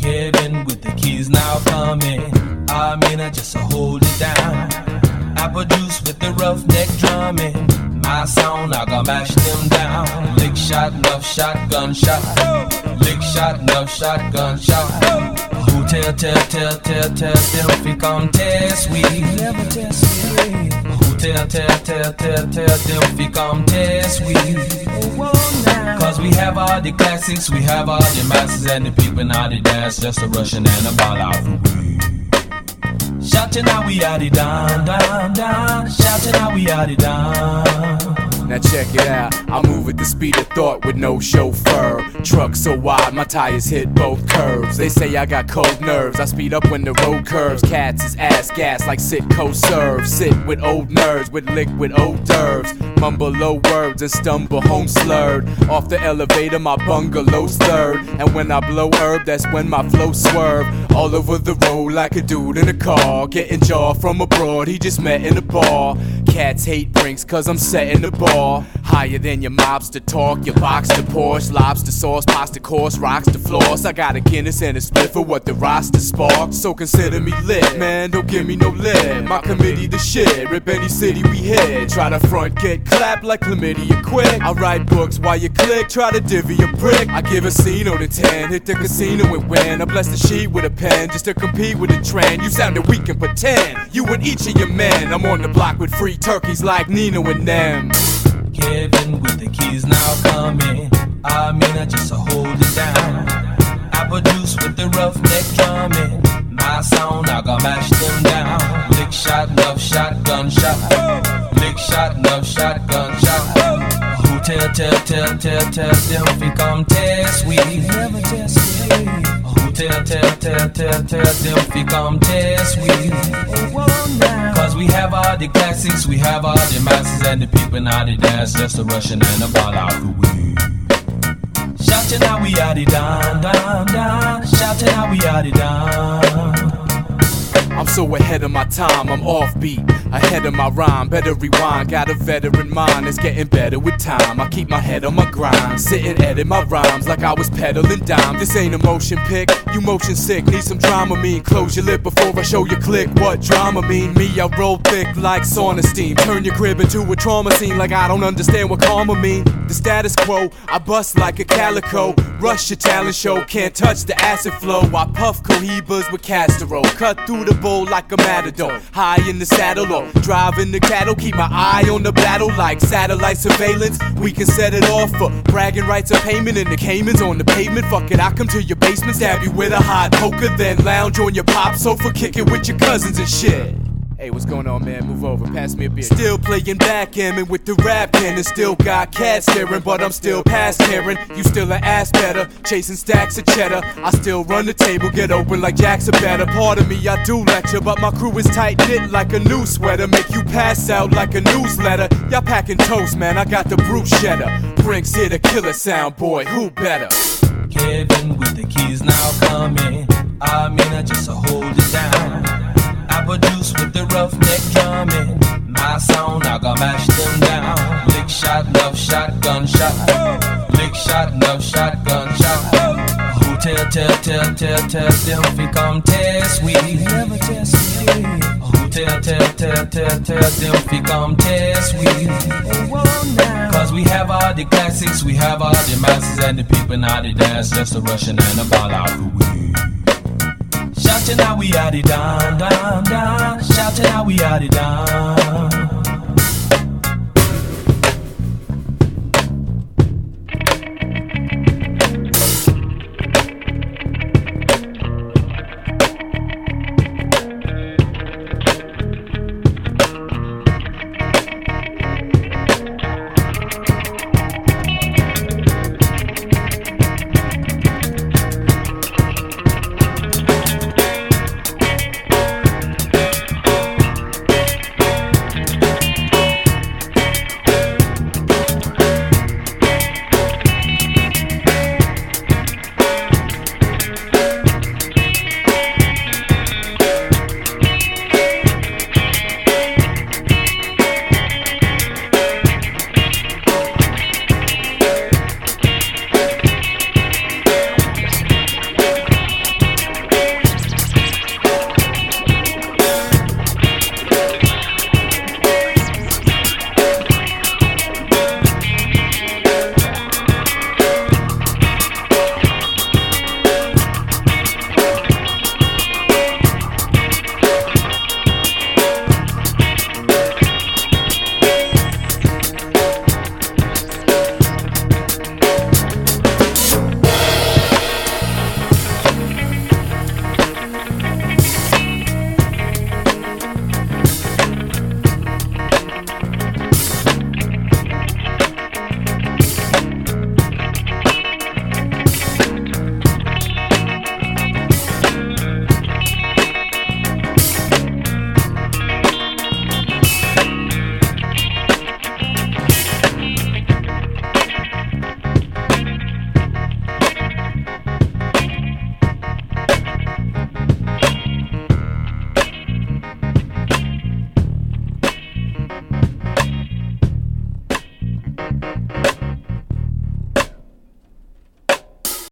Kevin with the keys now coming. I mean, I just hold it down. I produce with the roughneck drumming. My sound, I gonna mash them down. Lick shot, enough shot, gunshot. Lick shot, enough shot, gunshot. Who tell them fi come test we? Never test me. Who tell them fi come test we? Cause we have all the classics, we have all the masses and the people now they dance just a rushing and a ball out for we. Shouting out we are the down, down, down. Shouting out we are the down. Now check it out, I move at the speed of thought with no chauffeur. Truck so wide, my tires hit both curves. They say I got cold nerves, I speed up when the road curves. Cats is ass gas like Sitco serves. Sit with old nerds with liquid hors d'oeuvres. Mumble low words and stumble home slurred. Off the elevator, my bungalow's third. And when I blow herb, that's when my flow swerve. All over the road like a dude in a car. Getting jaw from abroad, he just met in a bar. Cats hate drinks cause I'm setting the bar. Higher than your mobster talk, your box to Porsche, lobster sauce, pasta course, rocks to floors. I got a Guinness and a split for what the roster sparks. So consider me lit, man, don't give me no lid. My committee the shit, rip any city we hit. Try to front, get clapped like chlamydia quick. I write books while you click, try to divvy a brick. I give a Cino to 10, hit the casino and win. I bless the sheet with a pen just to compete with the trend. You sounded weak and pretend, you and each of your men. I'm on the block with free turkeys like Nino and them. Kevin with the keys now coming. I mean, I just hold it down. I produce with the roughneck drumming. My sound, I gonna mash them down. Lick shot, enough shot, gunshot. Lick shot, enough shot, gunshot. Who tell them fi come test we? Never test me. Who tell them fi come test we? Cause we have all the classics, we have all the masses and the people now they dance just a rushing and a ball out for we. Shouting out we are the down, down, down. Shouting out we are the down. I'm so ahead of my time, I'm offbeat, ahead of my rhyme, better rewind, got a veteran mind, it's getting better with time, I keep my head on my grind, sit and edit my rhymes like I was peddling dime, this ain't a motion pic, you motion sick, need some drama mean, close your lip before I show you click, what drama mean, me I roll thick like sauna steam, turn your crib into a trauma scene like I don't understand what karma mean, the status quo, I bust like a calico, rush your talent show, can't touch the acid flow, I puff cohibas with castor oil, cut through the like a matador, high in the saddle or driving the cattle, keep my eye on the battle like satellite surveillance, we can set it off for bragging rights of payment in the Caymans on the pavement, fuck it, I come to your basement, stab you with a hot poker, then lounge on your pop sofa, kick it with your cousins and shit. Hey, what's going on, man? Move over, pass me a beer. Still playing backgammon with the rap cannon. Still got cats staring, but I'm still past caring. You still an ass better, chasing stacks of cheddar. I still run the table, get open like Jack's a better. Part of me, I do lecture, but my crew is tight-knit like a new sweater. Make you pass out like a newsletter. Y'all packing toast, man, I got the bruschetta. Brinks here to kill a sound, boy, who better? Kevin with the keys now coming. I mean, I just hold it down. I produce with the roughneck drumming. My sound, I gonna mash them down. Lick shot, enough shot, gunshot. Lick shot, enough shot, gunshot. Who tell them fi come test we? Never test me. Who tell them fi come test we? Cause we have all the classics, we have all the masses and the people now they dance just a rushing and a ball out for we. Shouting out we are the down, down, down. Shouting out we are the down.